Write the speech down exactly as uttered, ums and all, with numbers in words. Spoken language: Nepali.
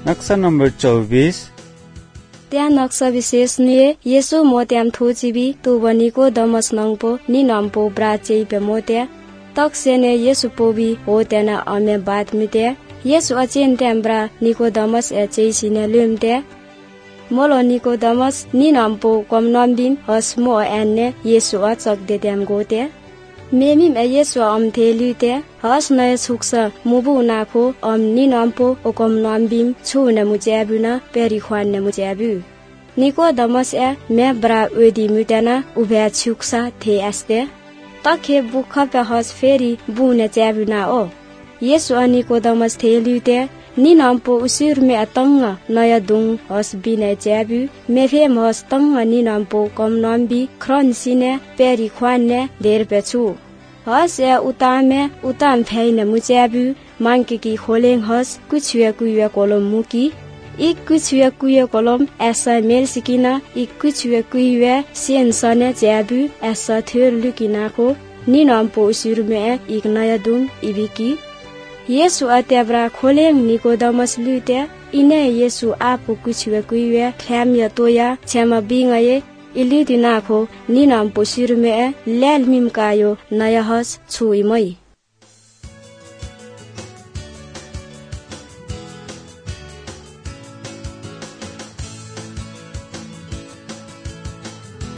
नक्शा नंबर चौबीस। त्यहाँ नक्शा विशेष निये येसु मोत्याम थोचिबी तो बनीको दमस नंगपो नि नम्पो ब्राचे पे मोत्या तक सेने येसु पोबी हो त्याना अमे बात मिते येसु अचेन ट्याम्ब्रा निको दमस एचे सिने लुमते मोलो निको दमस नि नम्पो कम नम्बिम हस मो एन्ने येसु अचक दे त्याम गोते मेमिम ए येसु अम थेलिते हस नय सुक्स मुबु नाखो अम नि नम्पो ओकम नम्बिम छु न मुज्याबुना पेरि ख्वान न मुज्याबु निको दमस ए मे ब्रा वेदि मुटेना उभ्या छुक्सा थे आस्ते तखे बुख पे हस फेरि बुने च्याबुना ओ येसु अनिको दमस थेलिते नि नम्पो उसिर मे अतंग नय दुङ हस बिने च्याबु मेफे मस तंग नि नम्पो कम नम्बी ख्रन सिने पेरि ख्वान्ने धेर पेछु हस या उतामे उताम फैने मुच्याबु मांके की खोलेङ हस कुछुया कुया कोलम मुकी एक कुछुया कुया कोलम ऐसा मेल सिकिना एक कुछुया कुया सेन सने च्याबु ऐसा थेर लुकिनाको नि नम्पो उसिर मे एक नय दुङ इबिकी येसु अत्याब्रा खोलेङ निको दमस लुट्या इने येसु आफू कुछुया कुया ख्याम या तोया छ्यामा बिङये इलिदिनाखो नि नम्पो सिरमे ल्याल मिमकायो नय हस छु इमै।